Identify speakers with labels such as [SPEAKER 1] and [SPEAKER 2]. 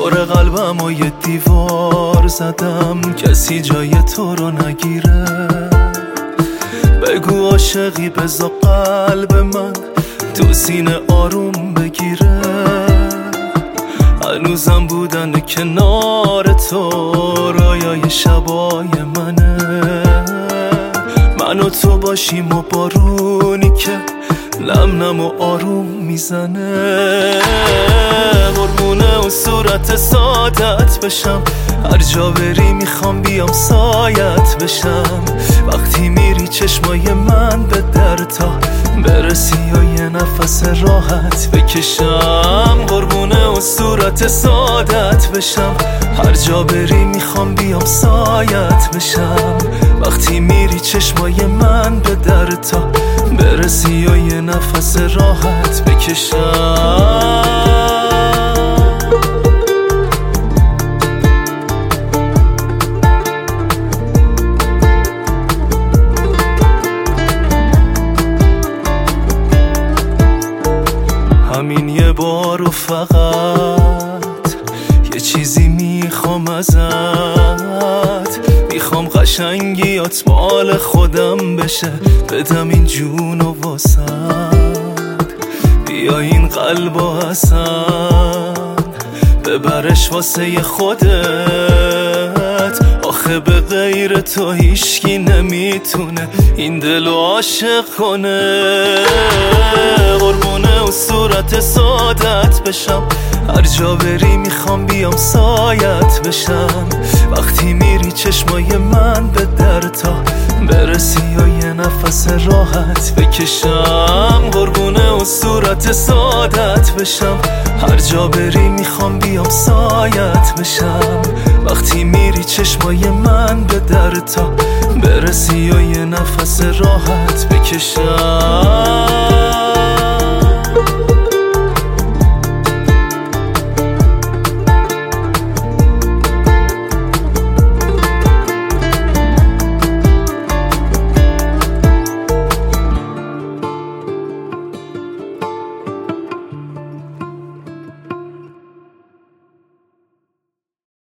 [SPEAKER 1] دور قلبم و یه دیوار زدم، کسی جای تو رو نگیره. بگو عاشقی بذار قلب من تو سینه آروم بگیره. هنوزم بودن کنار تو رایای شبای منه. من و تو باشیم و بارونی که نم و آروم میزنه. قربونه و صورت سادت بشم، هر جا بری میخوام بیام سایت بشم. وقتی میری چشمای من به در تا برسی و یه نفس راحت بکشم. قربونه و صورت سادت بشم، هر جا بری میخوام بیام سایت بشم. وقتی میری چشمای من به در تا برسی و یه نفس راحت بکشم. همین یه بار و فقط یه چیزی میخوام ازت. میخوام قشنگیات مال خودم بشه، بدم این جون و واسد. بیا این قلب و حسن ببرش واسه خودت. آخه به غیر تو هیشکی نمیتونه این دلو عاشق کنه. قربونه و صورت سادت بشم، هر جا بری میخوام بیام سایت بشم. وقتی میری چشمای من به در تا برسی و یه نفس راحت بکشم. قربونه و صورت سادت بشم، هر جا بری میخوام بیام سایت بشم. وقتی میری چشمای من به در تا برسی و یه نفس راحت بکشم.